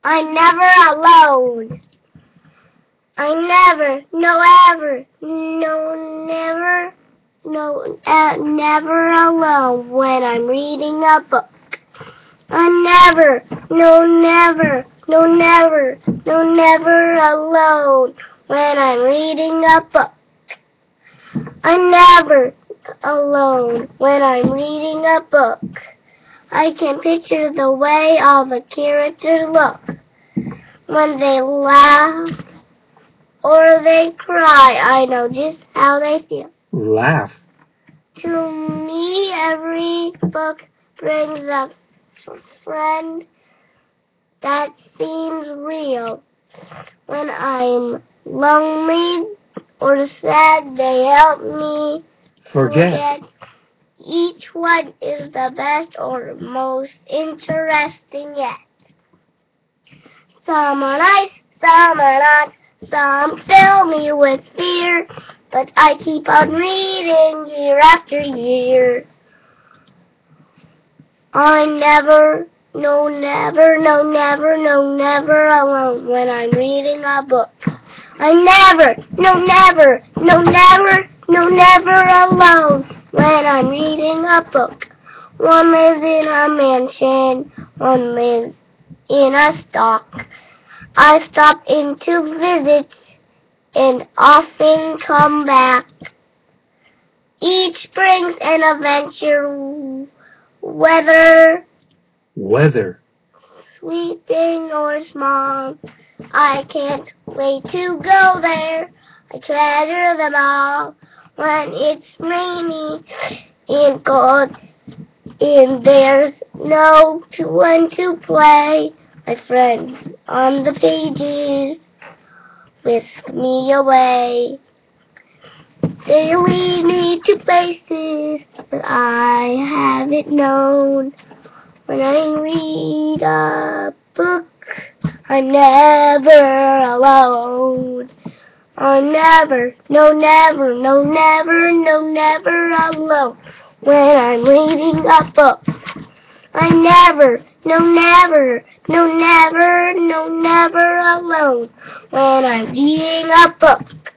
I'm never alone. I never, no ever, no never, no never alone when I'm reading a book. I'm never, no never, no never, no never alone when I'm reading a book. I'm never alone when I'm reading a book. I can picture the way all the characters look when they laugh or they cry. I know just how they feel. Laugh. To me, every book brings a friend that seems real. When I'm lonely or sad, they help me forget. Each one is the best or most interesting yet. Some are nice, some are not, some fill me with fear, but I keep on reading year after year. I'm never, no never, no never, no never alone when I'm reading a book. I'm never, no never, no never, no never alone when I'm reading a book. One lives in a mansion, one lives in a stock. I stop in to visit and often come back. Each brings an adventure, whether sweeping or small. I can't wait to go there. I treasure them all. When it's rainy and cold and there's no one to play, my friends on the pages whisk me away. They lead me to places that I haven't known. When I read a book, I'm never alone. I'm never, no never, no never, no never alone when I'm reading a book. I'm never, no never, no never, no never alone when I'm reading a book.